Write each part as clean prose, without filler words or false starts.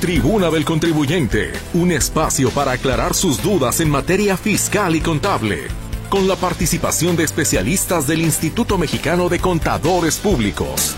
Tribuna del Contribuyente, un espacio para aclarar sus dudas en materia fiscal y contable, con la participación de especialistas del Instituto Mexicano de Contadores Públicos.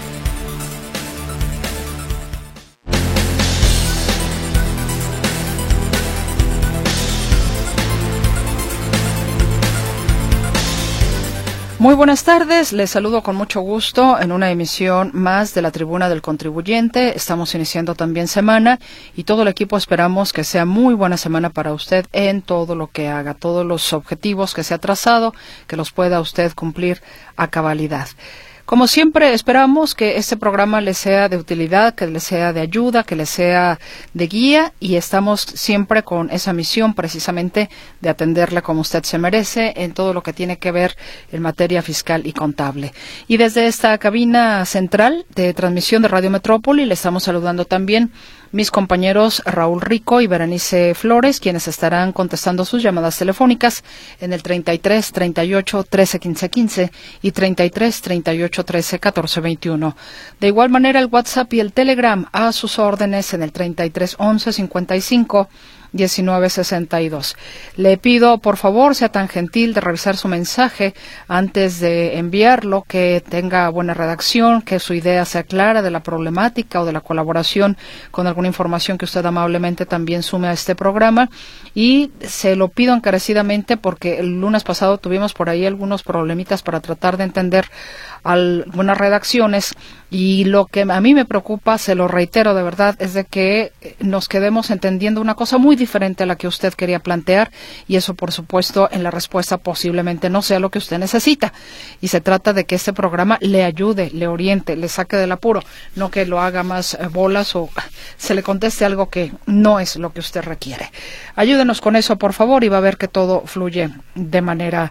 Muy buenas tardes, les saludo con mucho gusto en una emisión más de la Tribuna del Contribuyente. Estamos iniciando también semana y todo el equipo esperamos que sea muy buena semana para usted en todo lo que haga, todos los objetivos que se ha trazado, que los pueda usted cumplir a cabalidad. Como siempre, esperamos que este programa le sea de utilidad, que le sea de ayuda, que le sea de guía y estamos siempre con esa misión precisamente de atenderle como usted se merece en todo lo que tiene que ver en materia fiscal y contable. Y desde esta cabina central de transmisión de Radio Metrópoli le estamos saludando también mis compañeros Raúl Rico y Berenice Flores, quienes estarán contestando sus llamadas telefónicas en el 33 38 13 15 15 y 33 38 13 14 21. De igual manera, el WhatsApp y el Telegram a sus órdenes en el 33 11 55 1962. Le pido, por favor, sea tan gentil de revisar su mensaje antes de enviarlo, que tenga buena redacción, que su idea sea clara de la problemática o de la colaboración con alguna información que usted amablemente también sume a este programa. Y se lo pido encarecidamente porque el lunes pasado tuvimos por ahí algunos problemitas para tratar de entender algunas redacciones y lo que a mí me preocupa, se lo reitero de verdad, es de que nos quedemos entendiendo una cosa muy diferente a la que usted quería plantear y eso por supuesto en la respuesta posiblemente no sea lo que usted necesita y se trata de que este programa le ayude, le oriente, le saque del apuro, no que lo haga más bolas o se le conteste algo que no es lo que usted requiere. Ayúdenos con eso por favor y va a ver que todo fluye de manera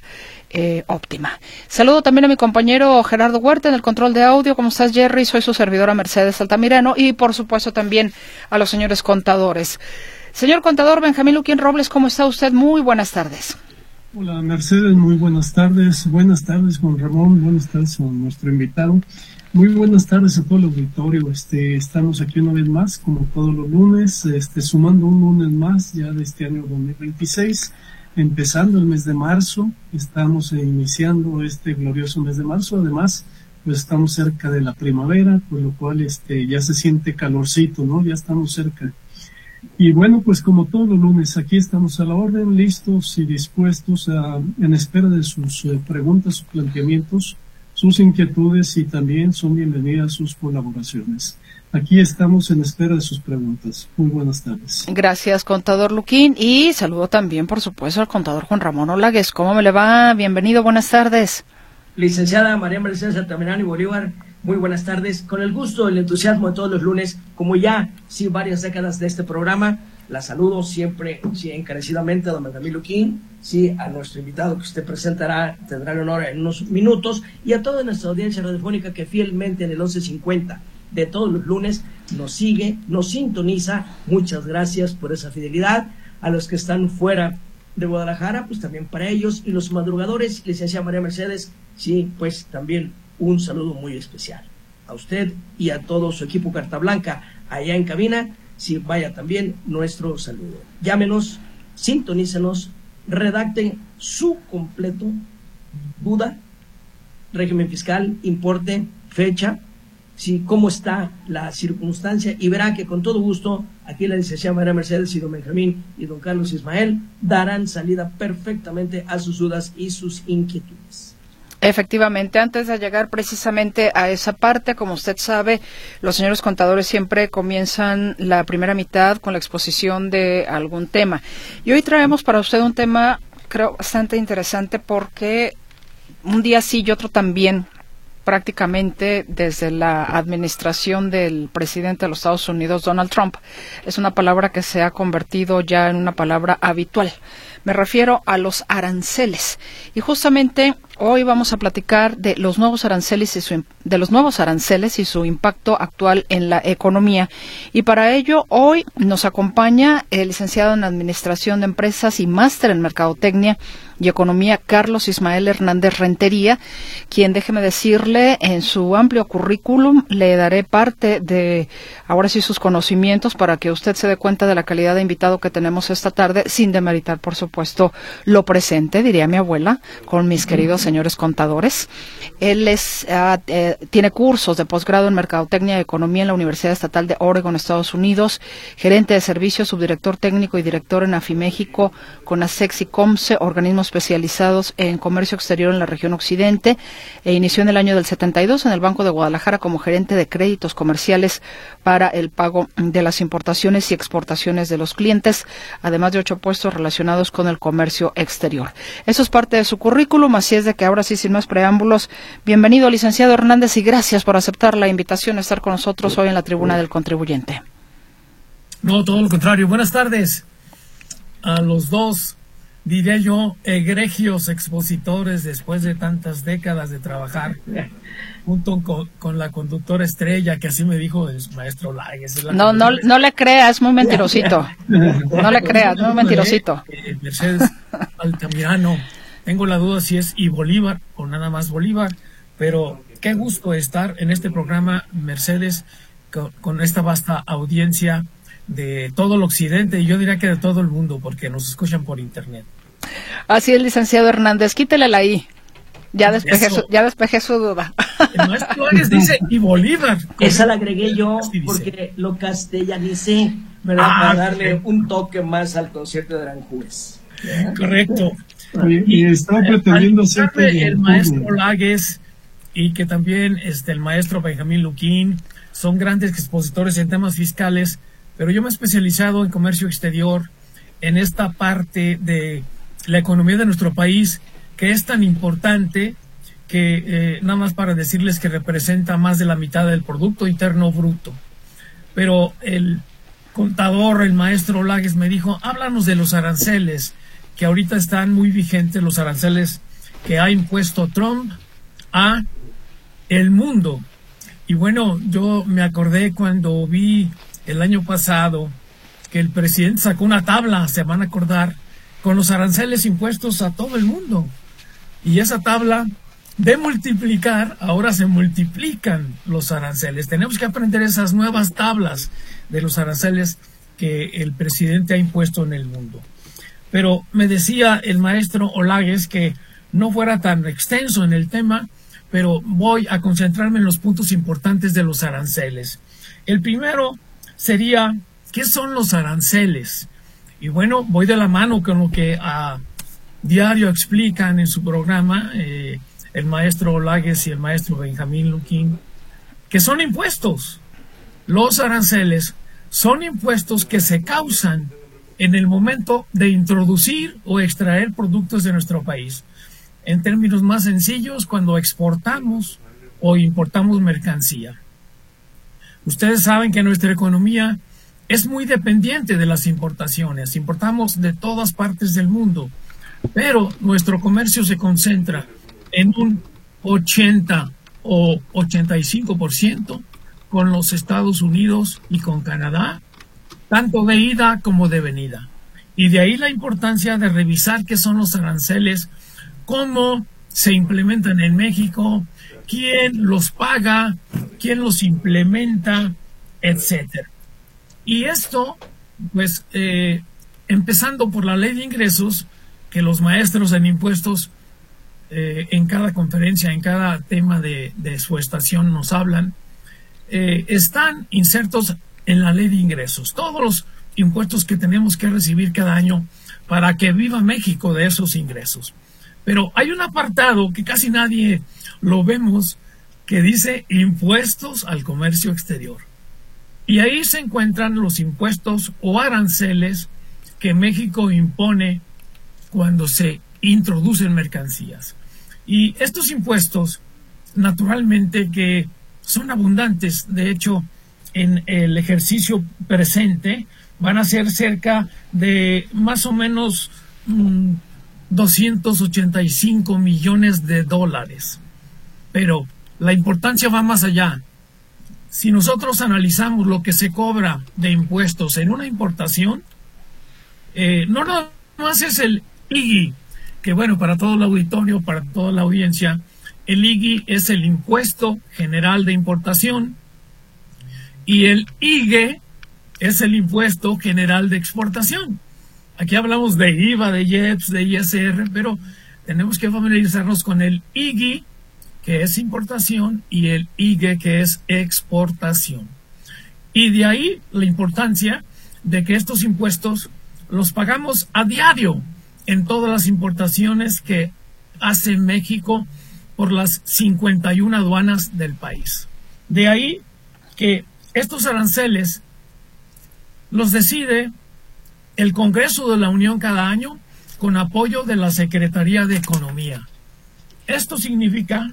óptima. Saludo también a mi compañero Gerardo Huerta en el control de audio. ¿Cómo estás, Jerry? Soy su servidora Mercedes Altamirano y por supuesto también a los señores contadores. Señor contador Benjamín Luquín Robles, ¿cómo está usted? Muy buenas tardes. Hola Mercedes, muy buenas tardes. Buenas tardes Juan Ramón, buenas tardes a nuestro invitado. Muy buenas tardes a todo el auditorio. Estamos aquí una vez más, como todos los lunes, sumando un lunes más ya de este año 2026. Empezando el mes de marzo, estamos iniciando este glorioso mes de marzo, además pues estamos cerca de la primavera, por lo cual ya se siente calorcito, ¿no? Ya estamos cerca. Y bueno, pues como todos los lunes, aquí estamos a la orden, listos y dispuestos en espera de sus preguntas, sus planteamientos, sus inquietudes y también son bienvenidas sus colaboraciones. Aquí estamos en espera de sus preguntas. Muy buenas tardes. Gracias, contador Luquín. Y saludo también, por supuesto, al contador Juan Ramón Olagues. ¿Cómo me le va? Bienvenido, buenas tardes. Licenciada María Mercedes Altamirano y Bolívar, muy buenas tardes. Con el gusto, el entusiasmo de todos los lunes, como ya varias décadas de este programa, la saludo siempre, encarecidamente a don Benjamín Luquín, a nuestro invitado que usted presentará, tendrá el honor en unos minutos, y a toda nuestra audiencia radiofónica que fielmente en el 1150 de todos los lunes nos sigue, nos sintoniza. Muchas gracias por esa fidelidad. A los que están fuera de Guadalajara, pues también para ellos, y los madrugadores, licenciada María Mercedes, pues también un saludo muy especial a usted y a todo su equipo Carta Blanca allá en cabina. Vaya también nuestro saludo. Llámenos, sintonícenos, redacten su completo, duda, régimen fiscal, importe, fecha, cómo está la circunstancia, y verá que con todo gusto aquí la licenciada María Mercedes y don Benjamín y don Carlos Ismael darán salida perfectamente a sus dudas y sus inquietudes. Efectivamente, antes de llegar precisamente a esa parte, como usted sabe, los señores contadores siempre comienzan la primera mitad con la exposición de algún tema. Y hoy traemos para usted un tema, creo, bastante interesante porque un día sí y otro también, prácticamente desde la administración del presidente de los Estados Unidos, Donald Trump, es una palabra que se ha convertido ya en una palabra habitual. Me refiero a los aranceles. Y justamente hoy vamos a platicar de los nuevos aranceles y su impacto actual en la economía. Y para ello, hoy nos acompaña el licenciado en Administración de Empresas y máster en Mercadotecnia y Economía, Carlos Ismael Hernández Rentería, quien, déjeme decirle, en su amplio currículum le daré parte de, ahora sí, sus conocimientos para que usted se dé cuenta de la calidad de invitado que tenemos esta tarde, sin demeritar, por supuesto, lo presente, diría mi abuela, con mis queridos señores contadores. Él tiene cursos de posgrado en Mercadotecnia y Economía en la Universidad Estatal de Oregon, Estados Unidos, gerente de servicios, subdirector técnico y director en AFIMéxico, CONASEX y COMSE, organismos especializados en comercio exterior en la región occidente, e inició en el año del 72 en el Banco de Guadalajara como gerente de créditos comerciales para el pago de las importaciones y exportaciones de los clientes, además de 8 puestos relacionados con el comercio exterior. Eso es parte de su currículum, así es de que ahora sí, sin más preámbulos, bienvenido, licenciado Hernández, y gracias por aceptar la invitación a estar con nosotros hoy en la Tribuna del Contribuyente. No, todo lo contrario. Buenas tardes a los dos, diré yo, egregios expositores después de tantas décadas de trabajar junto con la conductora estrella, que así me dijo el maestro Lagues. No le creas, es muy mentirosito. No le creas, muy mentirosito. Mercedes Altamirano, tengo la duda si es y Bolívar o nada más Bolívar, pero qué gusto estar en este programa, Mercedes, con esta vasta audiencia de todo el occidente, y yo diría que de todo el mundo, porque nos escuchan por internet. Así es, licenciado Hernández, quítele la I. Ya despejé su duda. El maestro Lagues dice y Bolívar. Esa la agregué yo porque lo castellanicé, ¿verdad? Para darle un toque más al concierto de Aranjuez. Correcto. Y estaba pretendiendo ser el maestro Lagues y que también el maestro Benjamín Luquín son grandes expositores en temas fiscales, pero yo me he especializado en comercio exterior, en esta parte de la economía de nuestro país, que es tan importante que, nada más para decirles que representa más de la mitad del Producto Interno Bruto. Pero el contador, el maestro Lagues, me dijo, háblanos de los aranceles, que ahorita están muy vigentes, los aranceles que ha impuesto Trump a el mundo. Y bueno, yo me acordé cuando vi el año pasado que el presidente sacó una tabla, se van a acordar, con los aranceles impuestos a todo el mundo. Y esa tabla de multiplicar, ahora se multiplican los aranceles. Tenemos que aprender esas nuevas tablas de los aranceles que el presidente ha impuesto en el mundo. Pero me decía el maestro Lagues que no fuera tan extenso en el tema, pero voy a concentrarme en los puntos importantes de los aranceles. El primero sería, ¿qué son los aranceles? Y bueno, voy de la mano con lo que a diario explican en su programa el maestro Lagues y el maestro Benjamín Luquín, que son impuestos. Los aranceles son impuestos que se causan en el momento de introducir o extraer productos de nuestro país. En términos más sencillos, cuando exportamos o importamos mercancía. Ustedes saben que nuestra economía es muy dependiente de las importaciones. Importamos de todas partes del mundo, pero nuestro comercio se concentra en un 80 o 85% con los Estados Unidos y con Canadá, tanto de ida como de venida. Y de ahí la importancia de revisar qué son los aranceles, cómo se implementan en México, quién los paga, quién los implementa, etcétera. Y esto, pues, empezando por la ley de ingresos, que los maestros en impuestos en cada conferencia, en cada tema de su estación nos hablan, están insertos en la ley de ingresos. Todos los impuestos que tenemos que recibir cada año para que viva México de esos ingresos. Pero hay un apartado que casi nadie lo vemos que dice impuestos al comercio exterior. Y ahí se encuentran los impuestos o aranceles que México impone cuando se introducen mercancías. Y estos impuestos, naturalmente que son abundantes, de hecho, en el ejercicio presente van a ser cerca de más o menos 285 millones de dólares. Pero la importancia va más allá. Si nosotros analizamos lo que se cobra de impuestos en una importación, no nada más es el IGI, que bueno, para todo el auditorio, para toda la audiencia, el IGI es el Impuesto General de Importación y el IGE es el Impuesto General de Exportación. Aquí hablamos de IVA, de IEPS, de ISR, pero tenemos que familiarizarnos con el IGI, que es importación, y el IGE, que es exportación. Y de ahí la importancia de que estos impuestos los pagamos a diario en todas las importaciones que hace México por las 51 aduanas del país. De ahí que estos aranceles los decide el Congreso de la Unión cada año con apoyo de la Secretaría de Economía. Esto significa,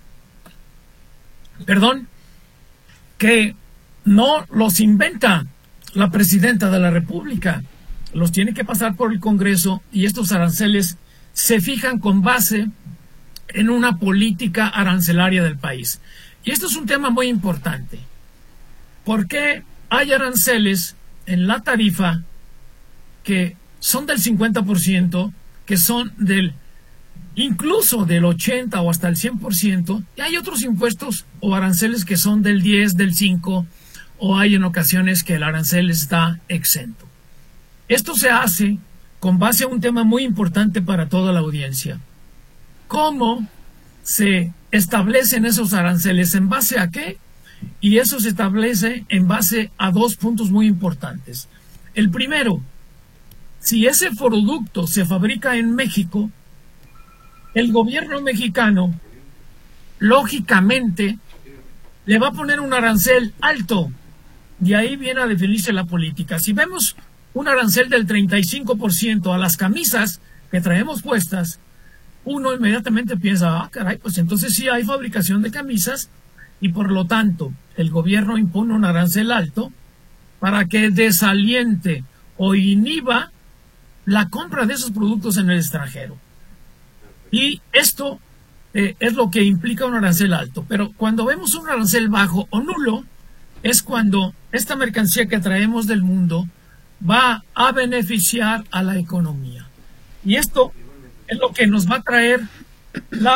que no los inventa la Presidenta de la República, los tiene que pasar por el Congreso y estos aranceles se fijan con base en una política arancelaria del país. Y esto es un tema muy importante. ¿Por qué hay aranceles en la tarifa que son del 50%, que son incluso del 80% o hasta el 100%, y hay otros impuestos o aranceles que son del 10%, del 5%, o hay en ocasiones que el arancel está exento? Esto se hace con base a un tema muy importante para toda la audiencia. ¿Cómo se establecen esos aranceles? ¿En base a qué? Y eso se establece en base a dos puntos muy importantes. El primero, si ese producto se fabrica en México, el gobierno mexicano, lógicamente, le va a poner un arancel alto. De ahí viene a definirse la política. Si vemos un arancel del 35% a las camisas que traemos puestas, uno inmediatamente piensa, caray, pues entonces sí hay fabricación de camisas y por lo tanto el gobierno impone un arancel alto para que desaliente o inhiba la compra de esos productos en el extranjero. Y esto es lo que implica un arancel alto. Pero cuando vemos un arancel bajo o nulo, es cuando esta mercancía que traemos del mundo va a beneficiar a la economía. Y esto es lo que nos va a traer la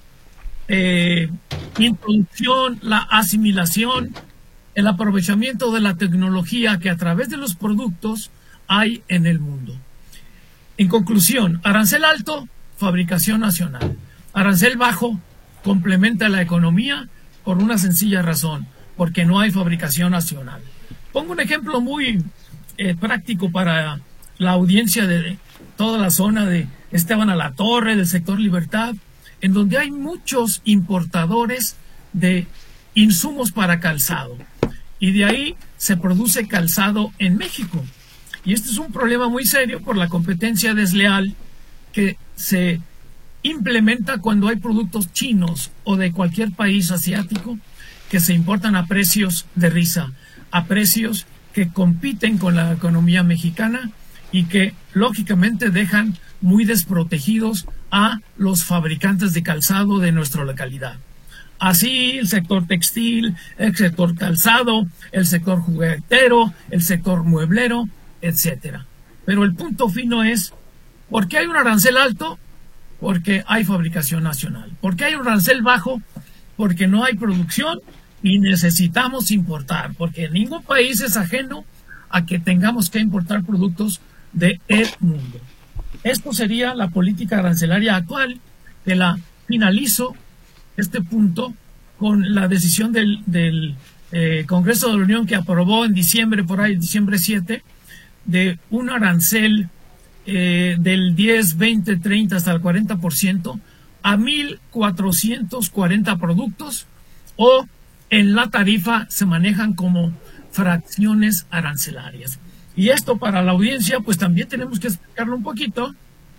introducción, la asimilación, el aprovechamiento de la tecnología que a través de los productos hay en el mundo. En conclusión, arancel alto, fabricación nacional. Arancel bajo, complementa la economía por una sencilla razón, porque no hay fabricación nacional. Pongo un ejemplo muy práctico para la audiencia de toda la zona de Esteban Alatorre, del sector Libertad, en donde hay muchos importadores de insumos para calzado. Y de ahí se produce calzado en México. Y este es un problema muy serio por la competencia desleal que se implementa cuando hay productos chinos o de cualquier país asiático que se importan a precios de risa, a precios que compiten con la economía mexicana y que lógicamente dejan muy desprotegidos a los fabricantes de calzado de nuestra localidad. Así el sector textil, el sector calzado, el sector juguetero, el sector mueblero, etcétera. Pero el punto fino es, ¿por qué hay un arancel alto? Porque hay fabricación nacional. ¿Por qué hay un arancel bajo? Porque no hay producción y necesitamos importar, porque ningún país es ajeno a que tengamos que importar productos del mundo. Esto sería la política arancelaria actual, que la finalizo este punto con la decisión del Congreso de la Unión que aprobó en diciembre, por ahí, diciembre 7, de un arancel del 10, 20, 30 hasta el 40% a 1,440 productos, o en la tarifa se manejan como fracciones arancelarias. Y esto para la audiencia pues también tenemos que explicarlo un poquito,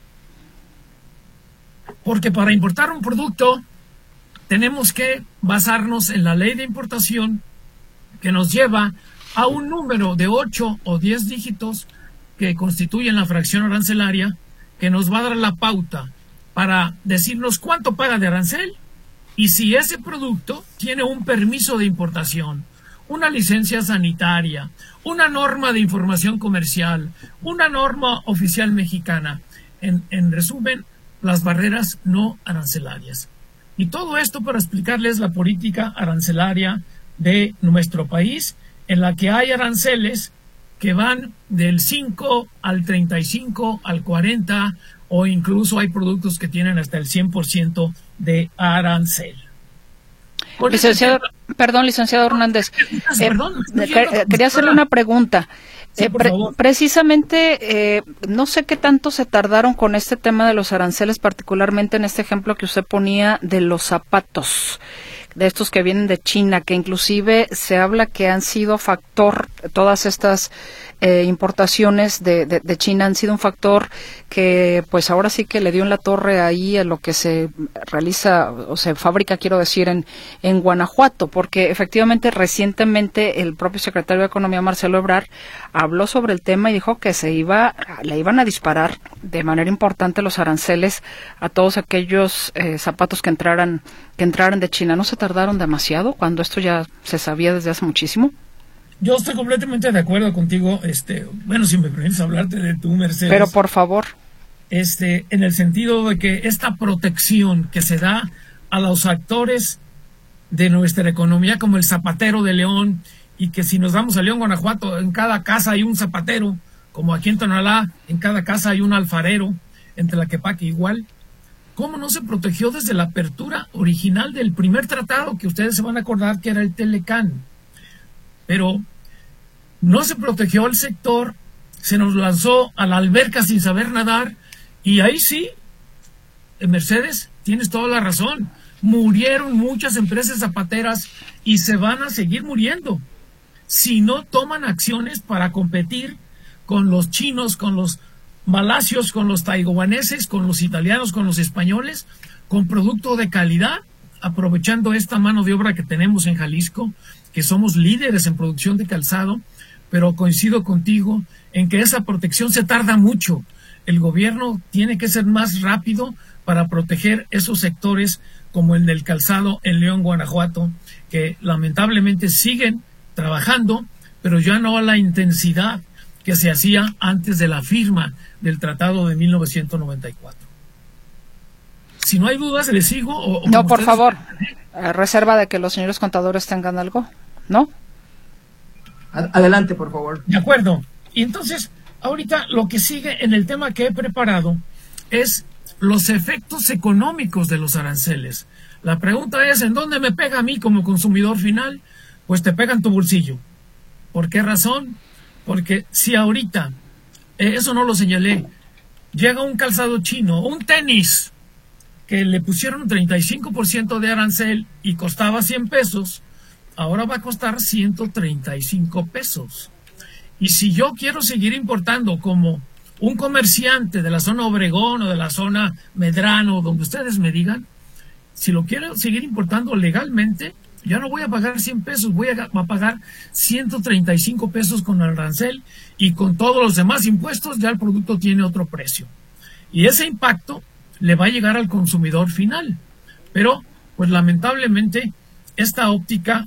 porque para importar un producto tenemos que basarnos en la ley de importación, que nos lleva a un número de 8 o 10 dígitos que constituyen la fracción arancelaria, que nos va a dar la pauta para decirnos cuánto paga de arancel y si ese producto tiene un permiso de importación, una licencia sanitaria, una norma de información comercial, una norma oficial mexicana. En resumen, las barreras no arancelarias. Y todo esto para explicarles la política arancelaria de nuestro país, en la que hay aranceles que van del 5 al 35 al 40, o incluso hay productos que tienen hasta el 100% de arancel. Licenciado Hernández, quería hacerle una pregunta. Sí, precisamente, no sé qué tanto se tardaron con este tema de los aranceles, particularmente en este ejemplo que usted ponía de los zapatos, de estos que vienen de China, que inclusive se habla que han sido factor, todas estas importaciones de China han sido un factor que pues ahora sí que le dio en la torre ahí a lo que se realiza o se fabrica, quiero decir, en Guanajuato, porque efectivamente recientemente el propio secretario de Economía, Marcelo Ebrard, habló sobre el tema y dijo que le iban a disparar de manera importante los aranceles a todos aquellos zapatos que entraran de China. ¿No se tardaron demasiado cuando esto ya se sabía desde hace muchísimo? Yo estoy completamente de acuerdo contigo, bueno, si me permites hablarte de tu Mercedes. Pero por favor. En el sentido de que esta protección que se da a los actores de nuestra economía, como el zapatero de León, y que si nos vamos a León, Guanajuato, en cada casa hay un zapatero, como aquí en Tonalá, en cada casa hay un alfarero, en Tlaquepaque igual. ¿Cómo no se protegió desde la apertura original del primer tratado, que ustedes se van a acordar que era el Telecán? Pero no se protegió el sector, se nos lanzó a la alberca sin saber nadar, y ahí sí, Mercedes, tienes toda la razón, murieron muchas empresas zapateras y se van a seguir muriendo si no toman acciones para competir con los chinos, con los malasios, con los taiwaneses, con los italianos, con los españoles, con producto de calidad, aprovechando esta mano de obra que tenemos en Jalisco, que somos líderes en producción de calzado, pero coincido contigo en que esa protección se tarda mucho. El gobierno tiene que ser más rápido para proteger esos sectores como el del calzado en León, Guanajuato, que lamentablemente siguen trabajando, pero ya no a la intensidad que se hacía antes de la firma del Tratado de 1994. Si no hay dudas, ¿le sigo? No, por favor, reserva de que los señores contadores tengan algo, ¿no? Adelante, por favor. De acuerdo. Y entonces, ahorita lo que sigue en el tema que he preparado es los efectos económicos de los aranceles. La pregunta es, ¿en dónde me pega a mí como consumidor final? Pues te pega en tu bolsillo. ¿Por qué razón? Porque si ahorita, eso no lo señalé, llega un calzado chino, un tenis, que le pusieron 35% de arancel y costaba 100 pesos, ahora va a costar 135 pesos. Y si yo quiero seguir importando como un comerciante de la zona Obregón o de la zona Medrano, donde ustedes me digan, si lo quiero seguir importando legalmente, ya no voy a pagar 100 pesos, voy a pagar 135 pesos con el arancel, y con todos los demás impuestos ya el producto tiene otro precio. Y ese impacto le va a llegar al consumidor final. Pero, pues lamentablemente, esta óptica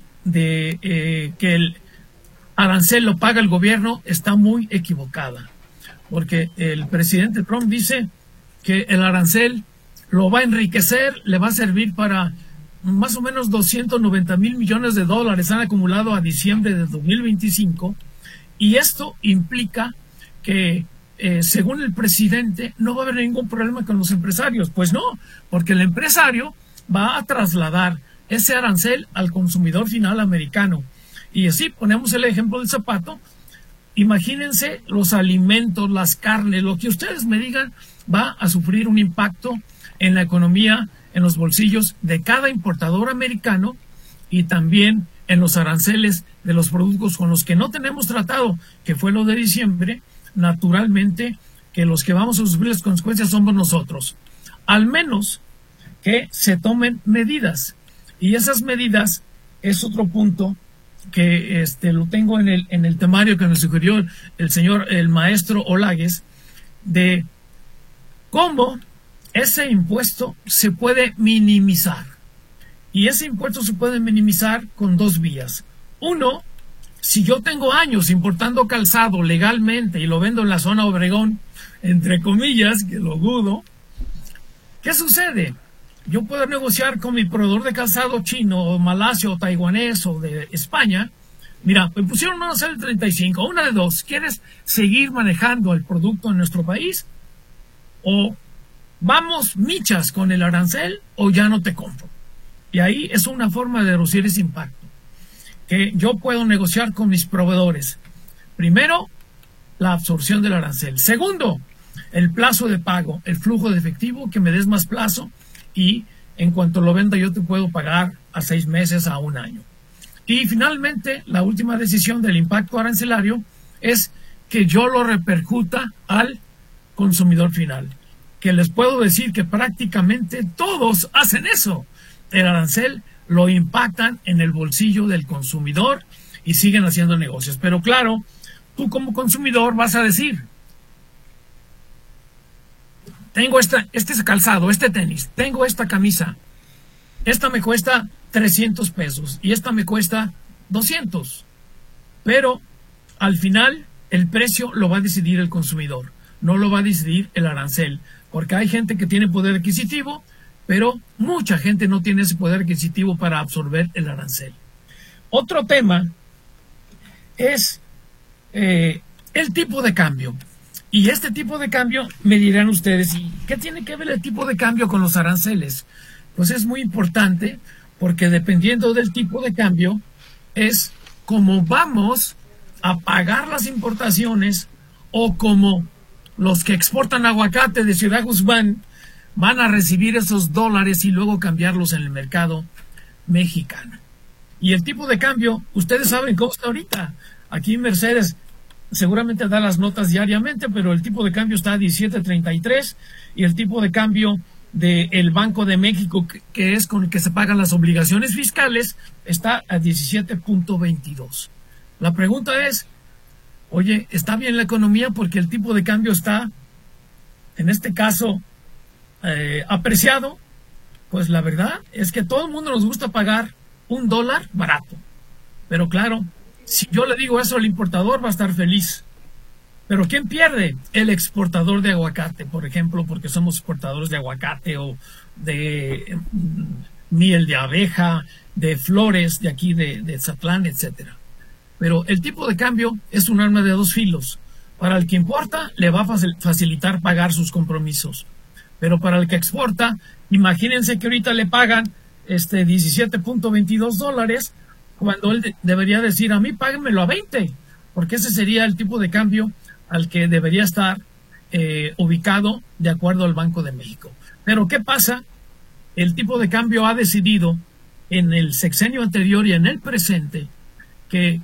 de que el arancel lo paga el gobierno está muy equivocada. Porque el presidente Trump dice que el arancel lo va a enriquecer, le va a servir para más o menos 290,000 millones de dólares han acumulado a diciembre de 2025, y esto implica que, según el presidente, no va a haber ningún problema con los empresarios. Pues no, porque el empresario va a trasladar ese arancel al consumidor final americano. Y así ponemos el ejemplo del zapato. Imagínense los alimentos, las carnes, lo que ustedes me digan, va a sufrir un impacto en la economía, en los bolsillos de cada importador americano, y también en los aranceles de los productos con los que no tenemos tratado, que fue lo de diciembre. Naturalmente que los que vamos a sufrir las consecuencias somos nosotros. Al menos que se tomen medidas. Y esas medidas es otro punto que lo tengo en el temario que nos sugirió el maestro Olagues, de cómo ese impuesto se puede minimizar. Y ese impuesto se puede minimizar con dos vías. Uno, si yo tengo años importando calzado legalmente y lo vendo en la zona Obregón, entre comillas, que lo dudo, ¿Qué sucede? Yo puedo negociar con mi proveedor de calzado chino, o malasio, o taiwanés, o de España. Mira, me pusieron un arancel de 35, una de dos. ¿Quieres seguir manejando el producto en nuestro país? O vamos michas con el arancel, o ya no te compro. Y ahí es una forma de reducir ese impacto, que yo puedo negociar con mis proveedores. Primero, la absorción del arancel. Segundo, el plazo de pago, el flujo de efectivo, que me des más plazo y en cuanto lo venda yo te puedo pagar a 6 meses, a 1 año. Y finalmente, la última decisión del impacto arancelario es que yo lo repercuta al consumidor final, que les puedo decir que prácticamente todos hacen eso. El arancel lo impactan en el bolsillo del consumidor y siguen haciendo negocios. Pero claro, tú como consumidor vas a decir, tengo este calzado, este tenis, tengo esta camisa, esta me cuesta 300 pesos y esta me cuesta 200. Pero al final el precio lo va a decidir el consumidor, no lo va a decidir el arancel, porque hay gente que tiene poder adquisitivo, pero mucha gente no tiene ese poder adquisitivo para absorber el arancel. Otro tema es el tipo de cambio. Y este tipo de cambio, me dirán ustedes, ¿y qué tiene que ver el tipo de cambio con los aranceles? Pues es muy importante, porque dependiendo del tipo de cambio, es como vamos a pagar las importaciones, o como los que exportan aguacate de Ciudad Guzmán van a recibir esos dólares y luego cambiarlos en el mercado mexicano. Y el tipo de cambio, ustedes saben cómo está ahorita. Aquí en Mercedes seguramente da las notas diariamente, pero el tipo de cambio está a 17.33 y el tipo de cambio del Banco de México, que es con el que se pagan las obligaciones fiscales, está a 17.22. La pregunta es, oye, ¿está bien la economía porque el tipo de cambio está, en este caso, apreciado? Pues la verdad es que todo el mundo nos gusta pagar $1 barato. Pero claro, si yo le digo eso al importador, va a estar feliz. Pero ¿quién pierde? El exportador de aguacate, por ejemplo, porque somos exportadores de aguacate o de miel de abeja, de flores de aquí de Zatlán, etcétera. Pero el tipo de cambio es un arma de dos filos. Para el que importa, le va a facilitar pagar sus compromisos. Pero para el que exporta, imagínense que ahorita le pagan $17.22, cuando él debería decir, a mí páguenmelo a 20, porque ese sería el tipo de cambio al que debería estar ubicado de acuerdo al Banco de México. Pero ¿qué pasa? El tipo de cambio ha decidido en el sexenio anterior y en el presente que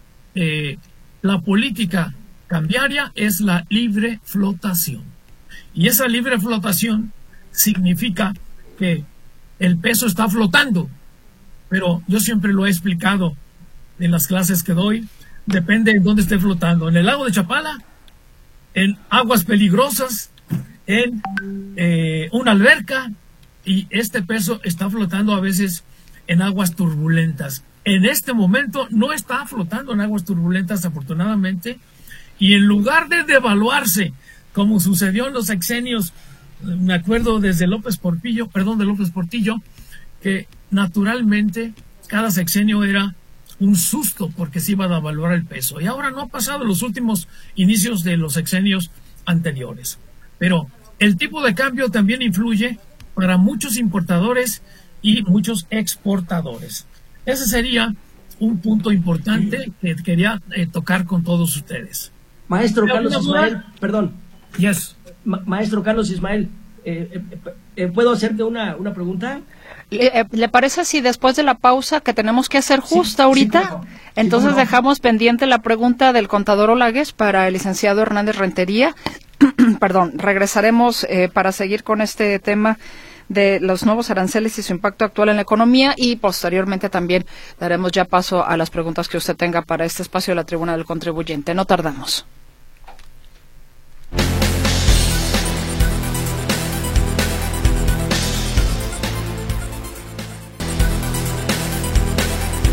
la política cambiaria es la libre flotación. Y esa libre flotación significa que el peso está flotando. Pero yo siempre lo he explicado en las clases que doy, depende de dónde esté flotando. En el lago de Chapala, en aguas peligrosas, en una alberca, y este peso está flotando a veces en aguas turbulentas. En este momento no está flotando en aguas turbulentas, afortunadamente, y en lugar de devaluarse, como sucedió en los sexenios, me acuerdo desde López Portillo, que naturalmente cada sexenio era un susto porque se iba a devaluar el peso. Y ahora no ha pasado en los últimos inicios de los sexenios anteriores. Pero el tipo de cambio también influye para muchos importadores y muchos exportadores. Ese sería un punto importante que quería tocar con todos ustedes. Maestro Carlos Ismael, perdón. Yes. Maestro Carlos Ismael, ¿puedo hacerte una pregunta? ¿Le parece si después de la pausa que tenemos que hacer justo ahorita, entonces dejamos pendiente la pregunta del contador Olagues para el licenciado Hernández Rentería? Perdón, regresaremos para seguir con este tema de los nuevos aranceles y su impacto actual en la economía, y posteriormente también daremos ya paso a las preguntas que usted tenga para este espacio de la Tribuna del Contribuyente. No tardamos.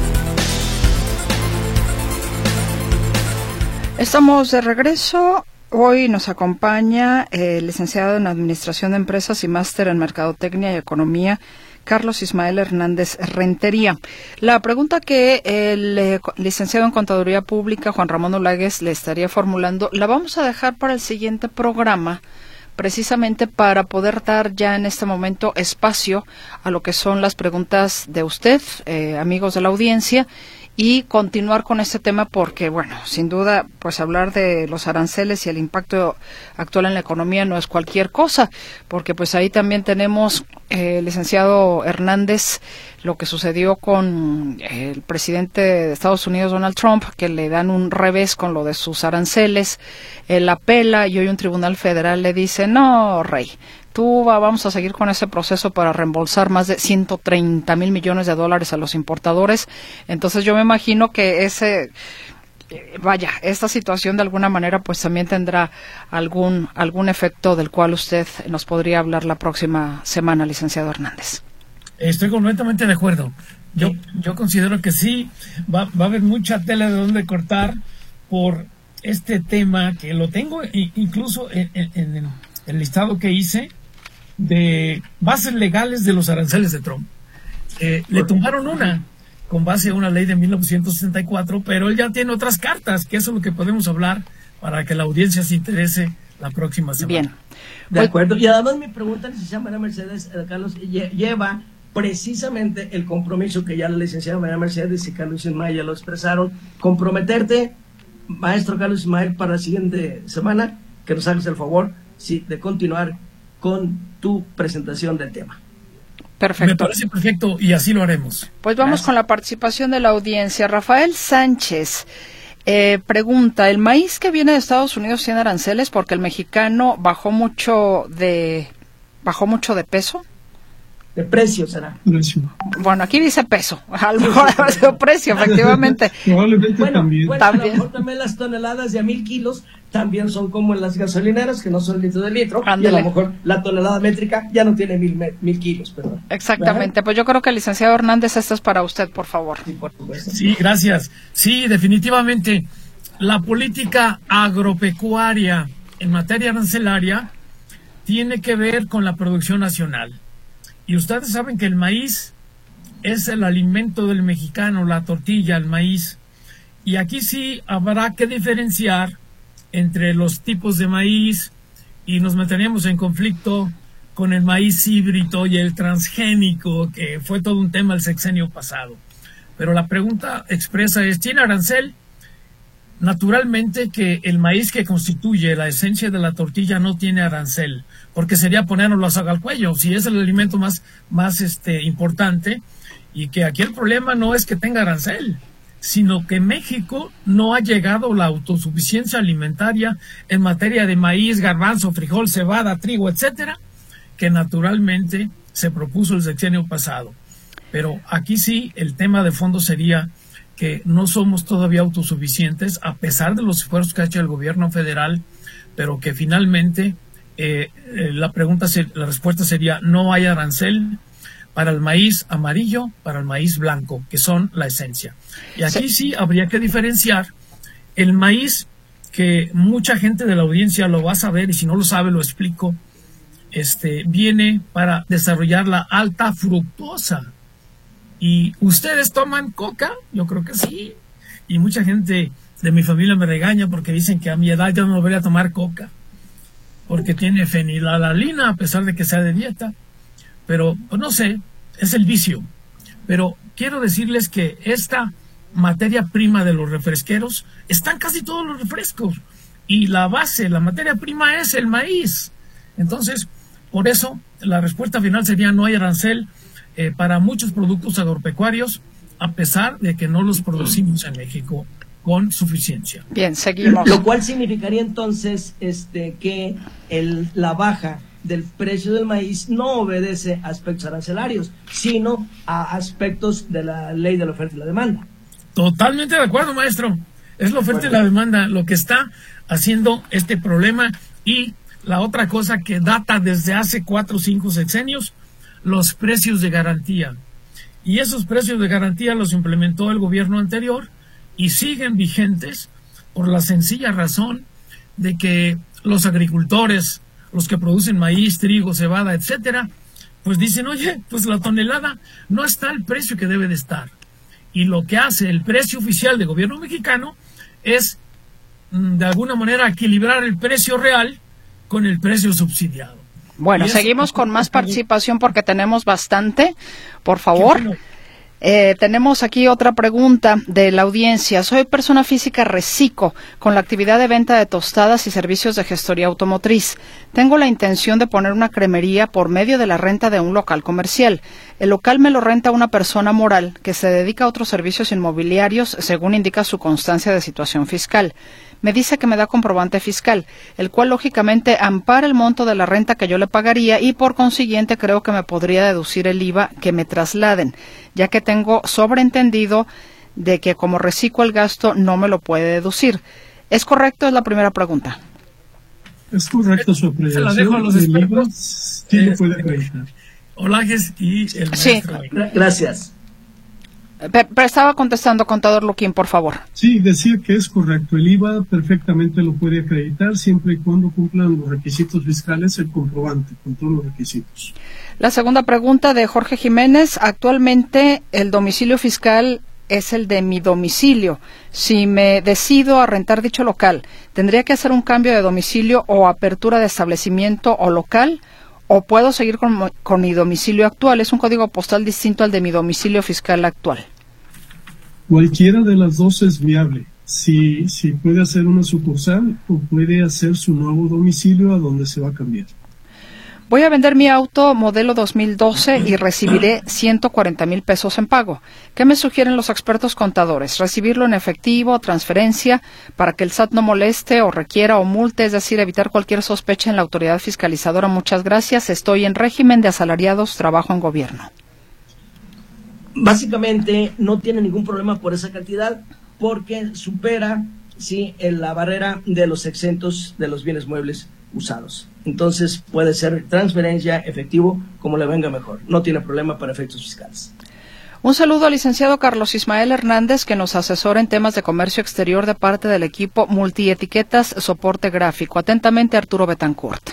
Estamos de regreso. Hoy nos acompaña el licenciado en Administración de Empresas y máster en Mercadotecnia y Economía, Carlos Ismael Hernández Rentería. La pregunta que el licenciado en Contaduría Pública, Juan Ramón Olagues, le estaría formulando, la vamos a dejar para el siguiente programa, precisamente para poder dar ya en este momento espacio a lo que son las preguntas de usted, amigos de la audiencia, y continuar con este tema porque, bueno, sin duda, pues hablar de los aranceles y el impacto actual en la economía no es cualquier cosa, porque pues ahí también tenemos, licenciado Hernández, lo que sucedió con el presidente de Estados Unidos, Donald Trump, que le dan un revés con lo de sus aranceles, él apela y hoy un tribunal federal le dice, no, rey, vamos a seguir con ese proceso para reembolsar más de 130 mil millones de dólares a los importadores. Entonces yo me imagino que esta situación de alguna manera pues también tendrá algún efecto del cual usted nos podría hablar la próxima semana, licenciado Hernández. Estoy completamente de acuerdo. Yo considero que sí, va a haber mucha tela de donde cortar por este tema, que lo tengo incluso en el listado que hice de bases legales de los aranceles de Trump. Le tumbaron una con base a una ley de 1964, pero él ya tiene otras cartas, que eso es lo que podemos hablar para que la audiencia se interese la próxima semana. Bien. De acuerdo. Y además mi pregunta, licenciada María Mercedes, Carlos, lleva precisamente el compromiso que ya la licenciada María Mercedes y Carlos Ismael ya lo expresaron, comprometerte, maestro Carlos Ismael, para la siguiente semana, que nos hagas el favor de continuar con tu presentación del tema. Perfecto. Me parece perfecto y así lo haremos. Pues vamos con la participación de la audiencia. Rafael Sánchez pregunta, ¿el maíz que viene de Estados Unidos tiene aranceles porque el mexicano bajó mucho de peso? De precio será. Precio. Bueno, aquí dice peso, a lo mejor ha sido precio, efectivamente. Probablemente también. Bueno, a lo mejor también las toneladas de a 1,000 kilos también son como en las gasolineras, que no son litros de litro. Ándale. Y a lo mejor la tonelada métrica ya no tiene 1,000 kilos, perdón. Exactamente, ¿verdad? pues yo creo que el licenciado Hernández, esto es para usted, por favor. Sí, por supuesto. Sí, gracias. Sí, definitivamente, la política agropecuaria en materia arancelaria tiene que ver con la producción nacional. Y ustedes saben que el maíz es el alimento del mexicano, la tortilla, el maíz. Y aquí sí habrá que diferenciar entre los tipos de maíz y nos meteríamos en conflicto con el maíz híbrido y el transgénico, que fue todo un tema el sexenio pasado. Pero la pregunta expresa es, ¿tiene arancel? Naturalmente que el maíz que constituye la esencia de la tortilla no tiene arancel, porque sería ponernos la soga al cuello, si es el alimento más importante, y que aquí el problema no es que tenga arancel, sino que México no ha llegado a la autosuficiencia alimentaria en materia de maíz, garbanzo, frijol, cebada, trigo, etcétera, que naturalmente se propuso el sexenio pasado. Pero aquí sí el tema de fondo sería que no somos todavía autosuficientes a pesar de los esfuerzos que ha hecho el gobierno federal, pero que finalmente la respuesta sería no hay arancel para el maíz amarillo, para el maíz blanco, que son la esencia. Y aquí sí habría que diferenciar el maíz, que mucha gente de la audiencia lo va a saber, y si no lo sabe lo explico, viene para desarrollar la alta fructosa. ¿Y ustedes toman coca? Yo creo que sí. Y mucha gente de mi familia me regaña porque dicen que a mi edad yo no debería tomar coca, porque tiene fenilalanina a pesar de que sea de dieta. Pero, pues no sé, es el vicio. Pero quiero decirles que esta materia prima de los refresqueros están casi todos los refrescos. Y la base, la materia prima es el maíz. Entonces, por eso, la respuesta final sería no hay arancel para muchos productos agropecuarios, a pesar de que no los producimos en México con suficiencia. Bien, seguimos. Lo cual significaría entonces que la baja del precio del maíz no obedece a aspectos arancelarios, sino a aspectos de la ley de la oferta y la demanda. Totalmente de acuerdo, maestro. Es la oferta y la demanda lo que está haciendo este problema. Y la otra cosa que data desde hace 4 o 5 sexenios, los precios de garantía. Y esos precios de garantía los implementó el gobierno anterior y siguen vigentes por la sencilla razón de que los agricultores, los que producen maíz, trigo, cebada, etcétera, pues dicen, oye, pues la tonelada no está al precio que debe de estar. Y lo que hace el precio oficial del gobierno mexicano es, de alguna manera, equilibrar el precio real con el precio subsidiado. Bueno, seguimos con más participación porque tenemos bastante. Por favor. Bueno. Tenemos aquí otra pregunta de la audiencia. Soy persona física reciclo con la actividad de venta de tostadas y servicios de gestoría automotriz. Tengo la intención de poner una cremería por medio de la renta de un local comercial. El local me lo renta una persona moral que se dedica a otros servicios inmobiliarios según indica su constancia de situación fiscal. Me dice que me da comprobante fiscal, el cual lógicamente ampara el monto de la renta que yo le pagaría y por consiguiente creo que me podría deducir el IVA que me trasladen, ya que tengo sobreentendido de que como reciclo el gasto no me lo puede deducir. ¿Es correcto? Es la primera pregunta. Es correcto su apreciación. Se la dejo a los expertos. Sí lo puede acreditar. Olajes y el maestro. Sí, gracias. Pero estaba contestando, contador Luquín, por favor. Sí, decir que es correcto. El IVA perfectamente lo puede acreditar siempre y cuando cumplan los requisitos fiscales el comprobante, con todos los requisitos. La segunda pregunta de Jorge Jiménez. Actualmente el domicilio fiscal es el de mi domicilio. Si me decido a rentar dicho local, ¿tendría que hacer un cambio de domicilio o apertura de establecimiento o local? ¿O puedo seguir con mi domicilio actual? Es un código postal distinto al de mi domicilio fiscal actual. Cualquiera de las dos es viable. Si puede hacer una sucursal o puede hacer su nuevo domicilio a donde se va a cambiar. Voy a vender mi auto modelo 2012 y recibiré 140,000 pesos en pago. ¿Qué me sugieren los expertos contadores? ¿Recibirlo en efectivo, transferencia, para que el SAT no moleste o requiera o multe, es decir, evitar cualquier sospecha en la autoridad fiscalizadora? Muchas gracias. Estoy en régimen de asalariados, trabajo en gobierno. Básicamente no tiene ningún problema por esa cantidad porque supera la barrera de los exentos de los bienes muebles usados. Entonces puede ser transferencia, efectivo, como le venga mejor. No tiene problema para efectos fiscales. Un saludo al licenciado Carlos Ismael Hernández, que nos asesora en temas de comercio exterior de parte del equipo Multietiquetas Soporte Gráfico. Atentamente, Arturo Betancourt.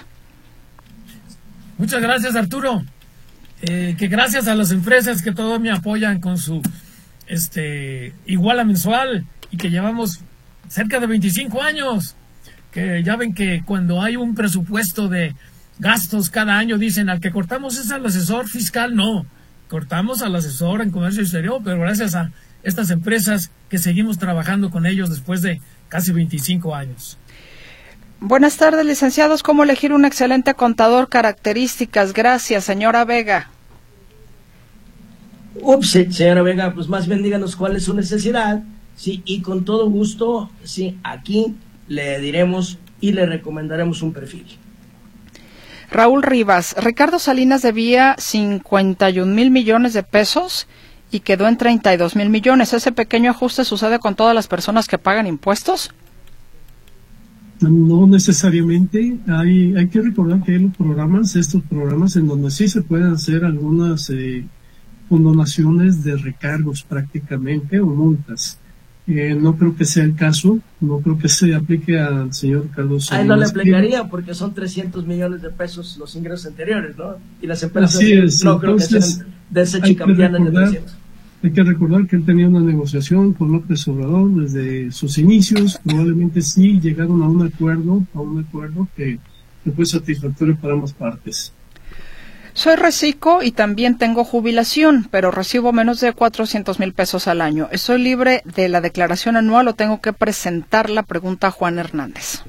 Muchas gracias, Arturo. Que gracias a las empresas que todos me apoyan con su iguala mensual y que llevamos cerca de 25 años. Que ya ven que cuando hay un presupuesto de gastos cada año dicen al que cortamos es al asesor fiscal. No, cortamos al asesor en comercio exterior, pero gracias a estas empresas que seguimos trabajando con ellos después de casi 25 años. Buenas tardes, licenciados. ¿Cómo elegir un excelente contador? Características. Gracias, señora Vega. Señora Vega, pues más bien díganos cuál es su necesidad, sí, y con todo gusto, sí, aquí le diremos y le recomendaremos un perfil. Raúl Rivas, Ricardo Salinas debía 51,000 millones de pesos y quedó en 32,000 millones. ¿Ese pequeño ajuste sucede con todas las personas que pagan impuestos? No necesariamente. Hay que recordar que hay estos programas en donde sí se pueden hacer algunas condonaciones de recargos prácticamente o multas. No creo que sea el caso, no creo que se aplique al señor Ricardo Salinas. No le aplicaría porque son 300 millones de pesos los ingresos anteriores, ¿no? Y las empresas no creo que sean de ese chicampiana de 300. Hay que recordar que él tenía una negociación con López Obrador desde sus inicios, probablemente sí llegaron a un acuerdo que fue satisfactorio para ambas partes. Soy reciclo y también tengo jubilación, pero recibo menos de 400,000 pesos al año. ¿Estoy libre de la declaración anual o tengo que presentarla? Pregunta Juan Hernández.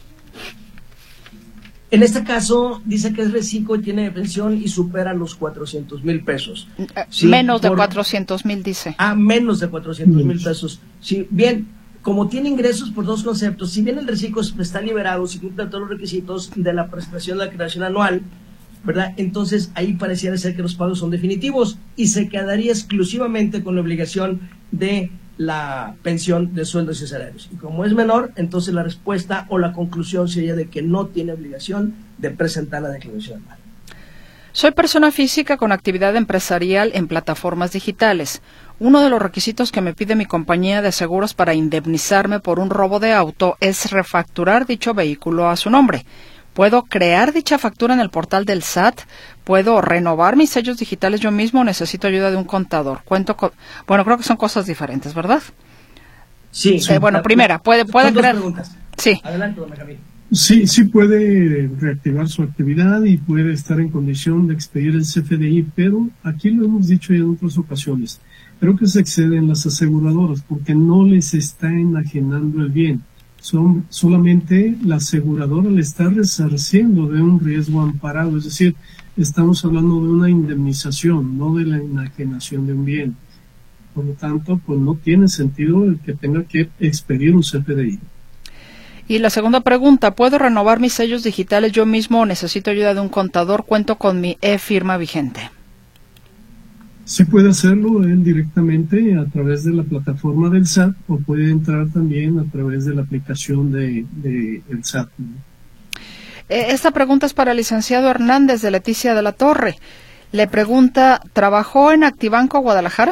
En este caso, dice que es reciclo y tiene pensión y supera los 400,000 pesos. Sí, menos de 400,000, dice. Menos de 400,000 pesos. Sí, bien, como tiene ingresos por dos conceptos, si bien el reciclo está liberado, si cumple todos los requisitos de la prestación de la declaración anual, ¿verdad? Entonces ahí pareciera ser que los pagos son definitivos y se quedaría exclusivamente con la obligación de la pensión de sueldos y salarios. Y como es menor, entonces la respuesta o la conclusión sería de que no tiene obligación de presentar la declaración anual. Soy persona física con actividad empresarial en plataformas digitales. Uno de los requisitos que me pide mi compañía de seguros para indemnizarme por un robo de auto es refacturar dicho vehículo a su nombre. ¿Puedo crear dicha factura en el portal del SAT? ¿Puedo renovar mis sellos digitales yo mismo o necesito ayuda de un contador? Bueno, creo que son cosas diferentes, ¿verdad? Sí. Primera, ¿puede crear? Sí. Adelante, don Benjamín. Sí puede reactivar su actividad y puede estar en condición de expedir el CFDI, pero aquí lo hemos dicho ya en otras ocasiones. Creo que se exceden las aseguradoras porque no les está enajenando el bien. Solamente la aseguradora le está resarciendo de un riesgo amparado, es decir, estamos hablando de una indemnización, no de la enajenación de un bien. Por lo tanto, pues no tiene sentido el que tenga que expedir un CFDI. Y la segunda pregunta, ¿puedo renovar mis sellos digitales yo mismo o necesito ayuda de un contador? Cuento con mi e-firma vigente. Sí puede hacerlo él directamente a través de la plataforma del SAT o puede entrar también a través de la aplicación de el SAT. Esta pregunta es para el licenciado Hernández de Leticia de la Torre. Le pregunta, ¿trabajó en Actibanco Guadalajara?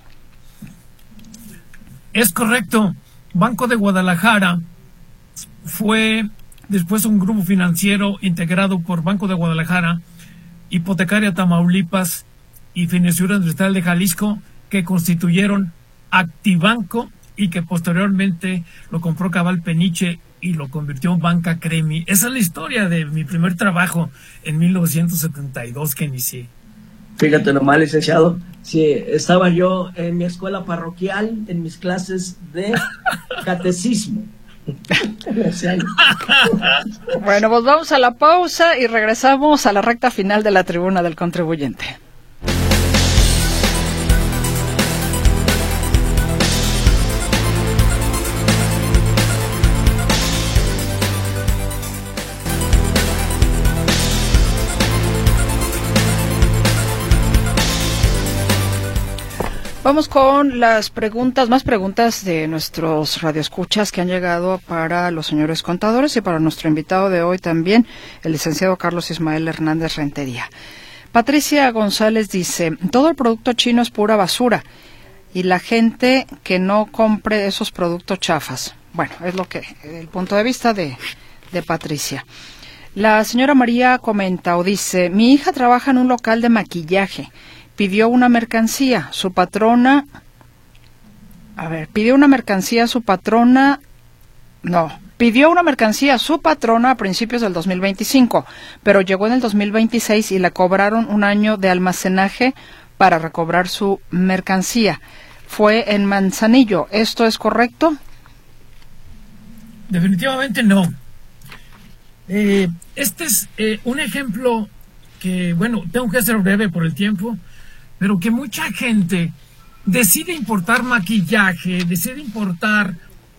Es correcto. Banco de Guadalajara fue después un grupo financiero integrado por Banco de Guadalajara, Hipotecaria Tamaulipas y Financiera Industrial de Jalisco, que constituyeron Actibanco y que posteriormente lo compró Cabal Peniche y lo convirtió en Banca Cremi. Esa es la historia de mi primer trabajo en 1972 que inicié. Fíjate nomás, licenciado. Sí, estaba yo en mi escuela parroquial, en mis clases de catecismo. Bueno, pues vamos a la pausa y regresamos a la recta final de la tribuna del contribuyente. Vamos con las más preguntas de nuestros radioescuchas que han llegado para los señores contadores y para nuestro invitado de hoy también, el licenciado Carlos Ismael Hernández Rentería. Patricia González dice, todo el producto chino es pura basura y la gente que no compre esos productos chafas. Bueno, es el punto de vista de Patricia. La señora María comenta o dice, mi hija trabaja en un local de maquillaje. Pidió una mercancía a su patrona a principios del 2025, pero llegó en el 2026 y le cobraron un año de almacenaje para recobrar su mercancía. Fue en Manzanillo. ¿Esto es correcto? Definitivamente no. Este es un ejemplo que, bueno, tengo que ser breve por el tiempo, pero que mucha gente decide importar maquillaje, decide importar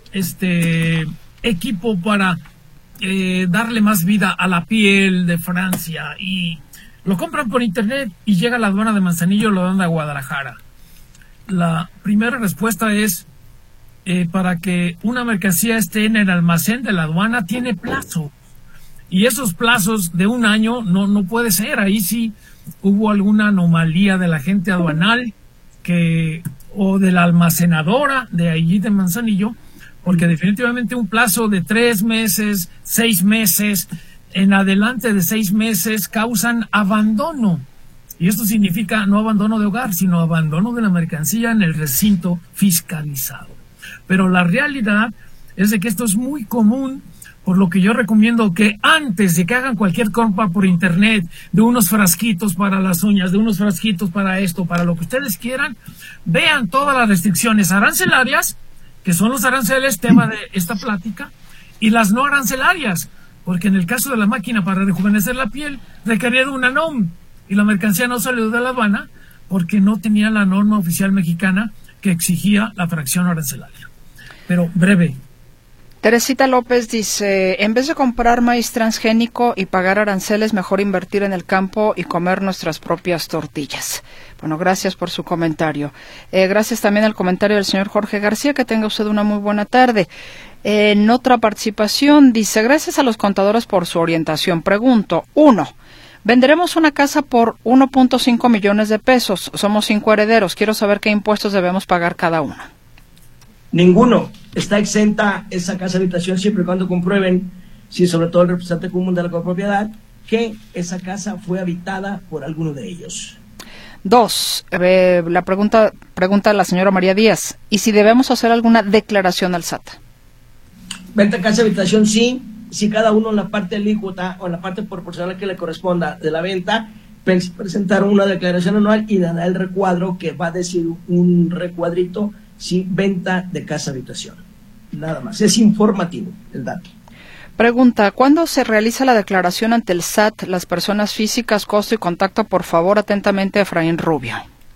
equipo para darle más vida a la piel de Francia y lo compran por internet y llega a la aduana de Manzanillo o la aduana de Guadalajara. La primera respuesta es para que una mercancía esté en el almacén de la aduana tiene plazo y esos plazos de un año no puede ser. Ahí sí hubo alguna anomalía de la gente aduanal o de la almacenadora de allí de Manzanillo, porque definitivamente un plazo de 3 meses, 6 meses, en adelante de 6 meses causan abandono. Y esto significa no abandono de hogar, sino abandono de la mercancía en el recinto fiscalizado. Pero la realidad es de que esto es muy común, por lo que yo recomiendo que antes de que hagan cualquier compra por internet, de unos frasquitos para las uñas, de unos frasquitos para esto, para lo que ustedes quieran, vean todas las restricciones arancelarias, que son los aranceles, tema de esta plática, y las no arancelarias, porque en el caso de la máquina para rejuvenecer la piel, requería de una NOM, y la mercancía no salió de La Habana porque no tenía la norma oficial mexicana que exigía la fracción arancelaria. Pero breve. Teresita López dice, en vez de comprar maíz transgénico y pagar aranceles, mejor invertir en el campo y comer nuestras propias tortillas. Bueno, gracias por su comentario. Gracias también al comentario del señor Jorge García, que tenga usted una muy buena tarde. En otra participación dice, gracias a los contadores por su orientación. Pregunto, 1, Venderemos una casa por 1.5 millones de pesos. Somos 5 herederos. Quiero saber qué impuestos debemos pagar cada uno. Ninguno. Está exenta esa casa habitación siempre y cuando comprueben, si sobre todo el representante común de la copropiedad, que esa casa fue habitada por alguno de ellos. 2. La pregunta a la señora María Díaz. ¿Y si debemos hacer alguna declaración al SAT? Venta casa habitación sí. Si cada uno en la parte alícuota o en la parte proporcional que le corresponda de la venta presentar una declaración anual y dará el recuadro que va a decir un recuadrito si venta de casa habitación. Nada más, es informativo el dato. Pregunta, ¿cuándo se realiza la declaración ante el SAT? Las personas físicas, costo y contacto, por favor, atentamente, Efraín Rubio.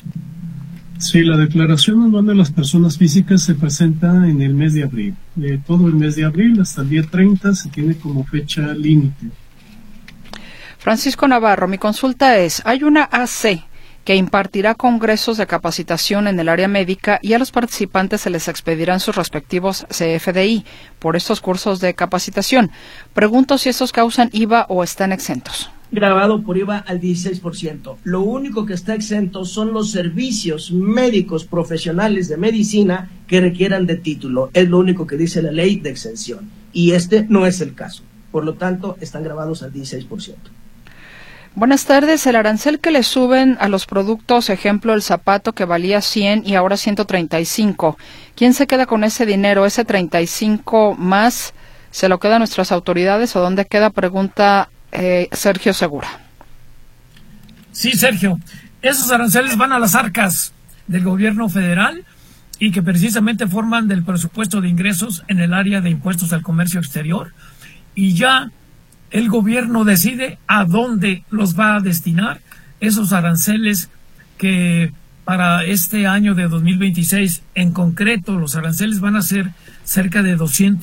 Sí, la declaración anual de las personas físicas se presenta en el mes de abril. Todo el mes de abril hasta el día 30 se tiene como fecha límite. Francisco Navarro, mi consulta es, hay una AC que impartirá congresos de capacitación en el área médica y a los participantes se les expedirán sus respectivos CFDI por estos cursos de capacitación. Pregunto si estos causan IVA o están exentos. Grabado por IVA al 16%. Lo único que está exento son los servicios médicos profesionales de medicina que requieran de título. Es lo único que dice la ley de exención. Y este no es el caso. Por lo tanto, están grabados al 16%. Buenas tardes. El arancel que le suben a los productos, ejemplo, el zapato que valía 100 y ahora 135. ¿Quién se queda con ese dinero? ¿Ese 35 más se lo quedan nuestras autoridades o dónde queda? Pregunta Sergio Segura. Sí, Sergio, esos aranceles van a las arcas del gobierno federal y que precisamente forman del presupuesto de ingresos en el área de impuestos al comercio exterior, y ya el gobierno decide a dónde los va a destinar esos aranceles que para este año de 2026 en concreto los aranceles van a ser cerca de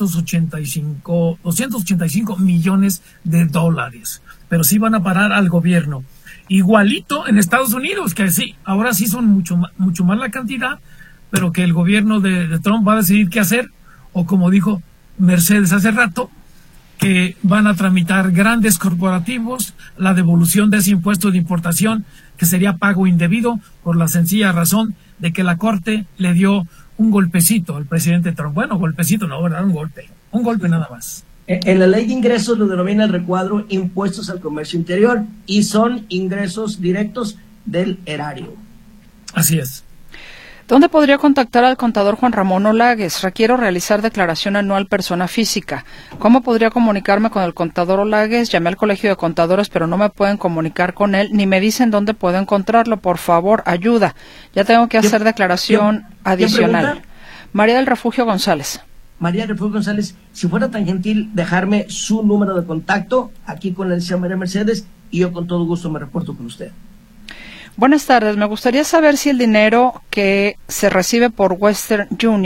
285 millones de dólares, pero sí van a parar al gobierno. Igualito en Estados Unidos, que sí, ahora sí son mucho más la cantidad, pero que el gobierno de Trump va a decidir qué hacer, o como dijo Mercedes hace rato, que van a tramitar grandes corporativos la devolución de ese impuesto de importación, que sería pago indebido, por la sencilla razón de que la Corte le dio un golpecito al presidente Trump. Bueno, golpecito no, ¿verdad? Un golpe nada más. En la ley de ingresos lo denomina el recuadro impuestos al comercio interior y son ingresos directos del erario. Así es. ¿Dónde podría contactar al contador Juan Ramón Olagues? Requiero realizar declaración anual persona física. ¿Cómo podría comunicarme con el contador Olagues? Llamé al Colegio de Contadores, pero no me pueden comunicar con él, ni me dicen dónde puedo encontrarlo. Por favor, ayuda. Ya tengo que hacer declaración adicional. María del Refugio González. María del Refugio González, si fuera tan gentil dejarme su número de contacto aquí con la licenciada María Mercedes, y yo con todo gusto me reporto con usted. Buenas tardes, me gustaría saber si el dinero que se recibe por Western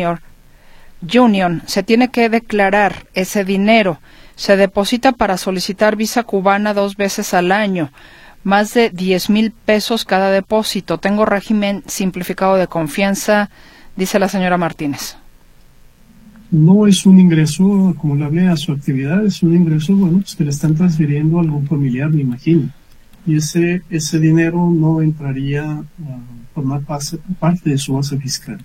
Union se tiene que declarar. Ese dinero se deposita para solicitar visa cubana 2 veces al año, más de 10,000 pesos cada depósito. Tengo régimen simplificado de confianza, dice la señora Martínez. No es un ingreso, como le hablé, a su actividad, es un ingreso, bueno, pues que le están transfiriendo a algún familiar, me imagino. Y ese dinero no entraría a formar parte de su base fiscal.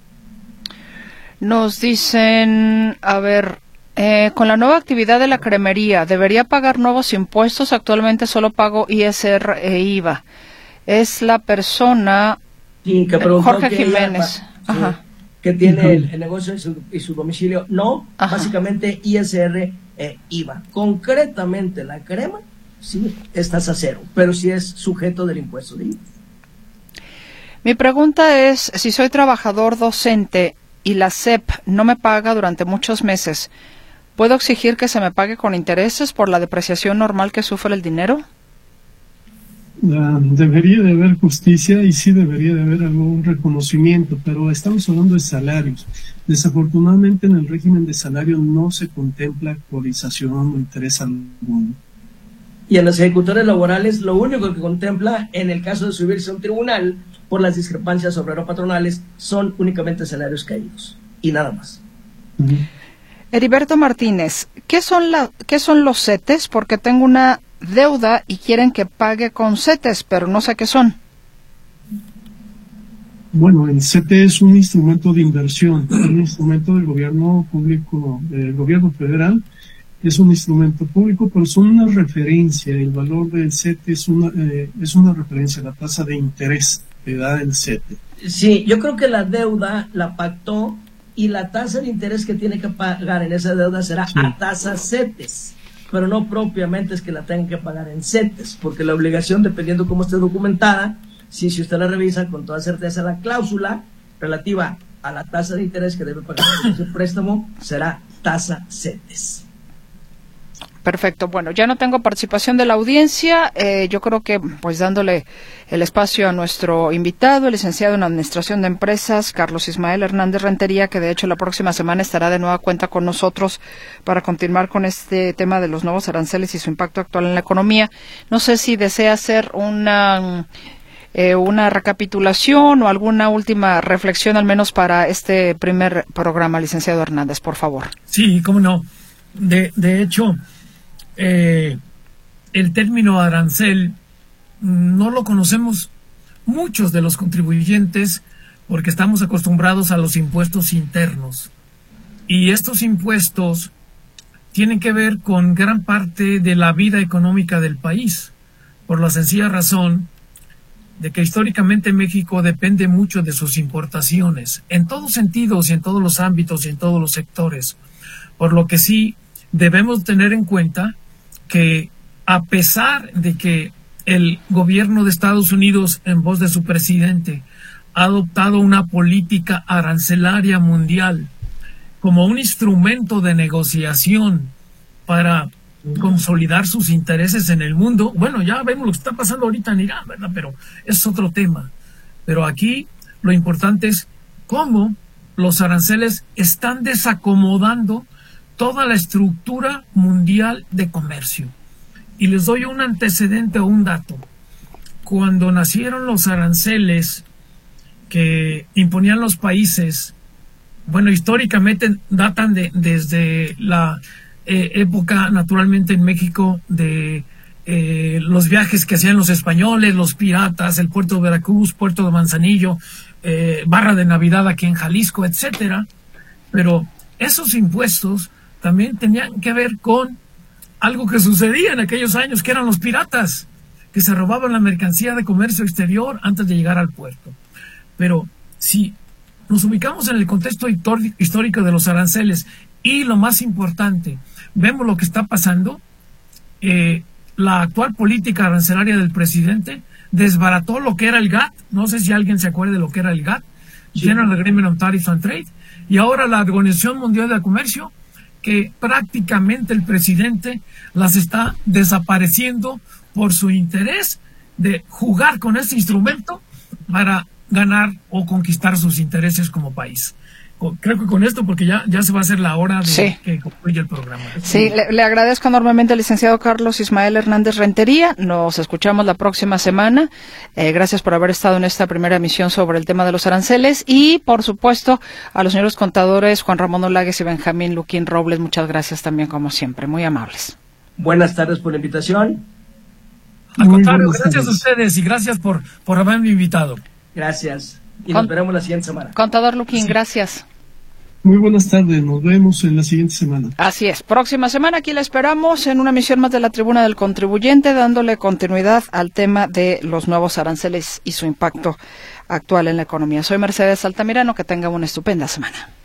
Nos dicen, con la nueva actividad de la cremería, ¿debería pagar nuevos impuestos? Actualmente solo pago ISR e IVA. Es la persona, sí, que Jorge Jiménez. Ajá. Que tiene el negocio y su domicilio. No, ajá. Básicamente ISR e IVA. Concretamente la crema, sí, estás a cero, pero sí es sujeto del impuesto de IVA. Mi pregunta es, si soy trabajador docente y la SEP no me paga durante muchos meses, ¿puedo exigir que se me pague con intereses por la depreciación normal que sufre el dinero? Debería de haber justicia y sí debería de haber algún reconocimiento, pero estamos hablando de salarios. Desafortunadamente en el régimen de salario no se contempla actualización o interés alguno. Y en los ejecutores laborales lo único que contempla en el caso de subirse a un tribunal por las discrepancias obrero-patronales son únicamente salarios caídos y nada más. Heriberto Martínez, ¿qué son los CETES? Porque tengo una deuda y quieren que pague con CETES, pero no sé qué son. Bueno, el CETE es un instrumento de inversión, un instrumento del gobierno público, del gobierno federal. Es un instrumento público, pero son una referencia. El valor del CETE es una referencia a la tasa de interés que da el CETE. Sí, yo creo que la deuda la pactó y la tasa de interés que tiene que pagar en esa deuda será a tasa CETES, pero no propiamente es que la tengan que pagar en CETES, porque la obligación, dependiendo cómo esté documentada, si usted la revisa con toda certeza, la cláusula relativa a la tasa de interés que debe pagar ese préstamo será tasa CETES. Perfecto. Bueno, ya no tengo participación de la audiencia. Yo creo que, pues, dándole el espacio a nuestro invitado, el licenciado en Administración de Empresas, Carlos Ismael Hernández Rentería, que de hecho la próxima semana estará de nueva cuenta con nosotros para continuar con este tema de los nuevos aranceles y su impacto actual en la economía. No sé si desea hacer una recapitulación o alguna última reflexión, al menos para este primer programa, licenciado Hernández, por favor. Sí, cómo no. De hecho, el término arancel no lo conocemos muchos de los contribuyentes porque estamos acostumbrados a los impuestos internos. Y estos impuestos tienen que ver con gran parte de la vida económica del país, por la sencilla razón de que históricamente México depende mucho de sus importaciones, en todos sentidos y en todos los ámbitos y en todos los sectores. Por lo que sí debemos tener en cuenta que a pesar de que el gobierno de Estados Unidos, en voz de su presidente, ha adoptado una política arancelaria mundial como un instrumento de negociación para consolidar sus intereses en el mundo, bueno, ya vemos lo que está pasando ahorita en Irán, ¿verdad? Pero es otro tema. Pero aquí lo importante es cómo los aranceles están desacomodando toda la estructura mundial de comercio. Y les doy un antecedente o un dato. Cuando nacieron los aranceles que imponían los países, bueno, históricamente datan desde la época, naturalmente, en México, de los viajes que hacían los españoles, los piratas, el puerto de Veracruz, puerto de Manzanillo, Barra de Navidad aquí en Jalisco, etcétera. Pero esos impuestos también tenían que ver con algo que sucedía en aquellos años, que eran los piratas, que se robaban la mercancía de comercio exterior antes de llegar al puerto. Pero si nos ubicamos en el contexto histórico de los aranceles y, lo más importante, vemos lo que está pasando, la actual política arancelaria del presidente desbarató lo que era el GATT. No sé si alguien se acuerda de lo que era el GATT, General Agreement on Tariffs and Trade, y ahora la Organización Mundial de Comercio, que prácticamente el presidente las está desapareciendo por su interés de jugar con este instrumento para ganar o conquistar sus intereses como país. Creo que con esto, porque ya se va a hacer la hora de que concluya el programa. Sí, le agradezco enormemente al licenciado Carlos Ismael Hernández Rentería. Nos escuchamos la próxima semana. Gracias por haber estado en esta primera emisión sobre el tema de los aranceles. Y, por supuesto, a los señores contadores Juan Ramón Olagues y Benjamín Luquín Robles, muchas gracias también, como siempre. Muy amables. Buenas tardes por la invitación. Al contrario, gracias a ustedes y gracias por haberme invitado. Gracias. Y nos veremos la siguiente semana. Contador Luquín, gracias. Muy buenas tardes, nos vemos en la siguiente semana. Así es, próxima semana aquí la esperamos en una emisión más de la Tribuna del Contribuyente, dándole continuidad al tema de los nuevos aranceles y su impacto actual en la economía. Soy Mercedes Altamirano, que tenga una estupenda semana.